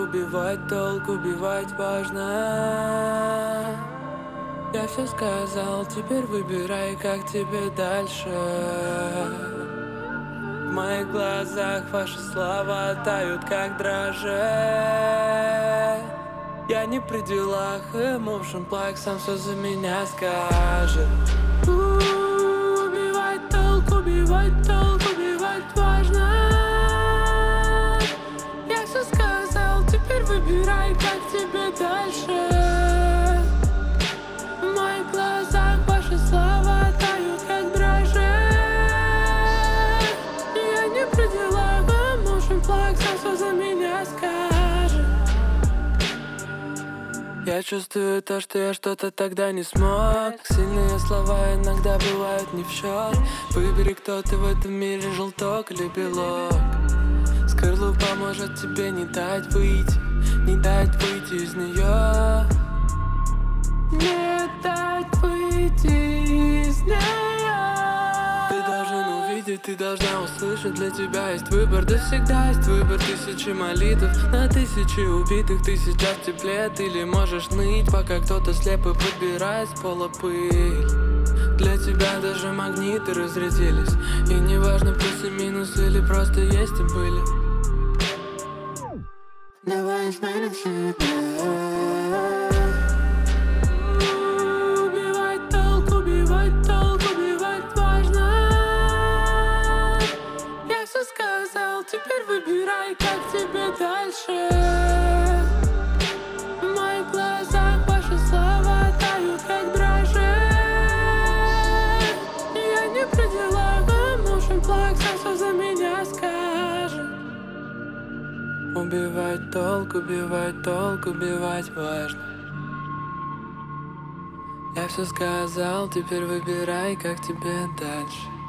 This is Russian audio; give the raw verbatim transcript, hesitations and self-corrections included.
убивать толк, убивать важно. Я все сказал, теперь выбирай, как тебе дальше. В моих глазах ваши слова тают, как дрожжи. Я не при делах, emotion плак сам все за меня скажет. У-у-у, убивать толк, убивать толк, убивать важно. Я все сказал, теперь выбирай, как тебе дальше. В моих глазах ваши слова тают, как дрожжи. Я не при делах, emotion плак сам все за меня скажет. Я чувствую то, что я что-то тогда не смог. Сильные слова иногда бывают не в счет. Выбери, кто ты в этом мире, желток или белок. Скорлупа может тебе не дать выйти, не дать выйти из нее. Не дать выйти из нее. Ты должен увидеть, ты должна услышать. Для тебя есть выбор, да всегда есть выбор. Тысячи молитв на тысячи убитых. Ты сейчас в тепле, ты ли можешь ныть, пока кто-то слепо подбирает с пола пыль. Для тебя даже магниты разрядились. И неважно, плюсы, минусы или просто есть и были. Давай изменим себя. Убивать толк, убивать толк, убивать важно. Я все сказал, теперь выбирай, как тебе дальше. В моих глазах ваши слова тают, как дрожжи. Я не при делах, emotion плак сам все за меня скажет. Убивать толк, убивать толк, убивать важно. Я все сказал, теперь выбирай, как тебе дальше.